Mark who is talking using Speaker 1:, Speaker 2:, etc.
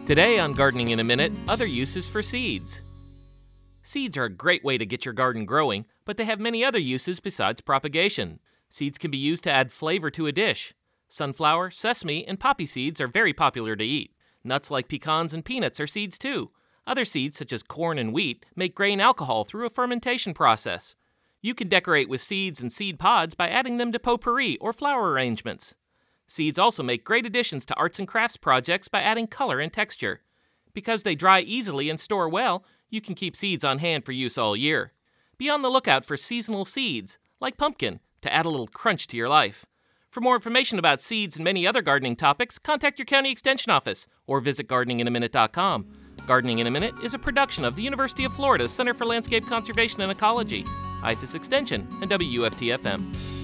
Speaker 1: Today on Gardening in a Minute, other uses for seeds. Seeds are a great way to get your garden growing, but they have many other uses besides propagation. Seeds can be used to add flavor to a dish. Sunflower, sesame, and poppy seeds are very popular to eat. Nuts like pecans and peanuts are seeds too. Other seeds, such as corn and wheat, make grain alcohol through a fermentation process. You can decorate with seeds and seed pods by adding them to potpourri or flower arrangements. Seeds also make great additions to arts and crafts projects by adding color and texture. Because they dry easily and store well, you can keep seeds on hand for use all year. Be on the lookout for seasonal seeds, like pumpkin, to add a little crunch to your life. For more information about seeds and many other gardening topics, contact your county extension office or visit gardeninginaminute.com. Gardening in a Minute is a production of the University of Florida Center for Landscape Conservation and Ecology, IFAS Extension, and WUFT-FM.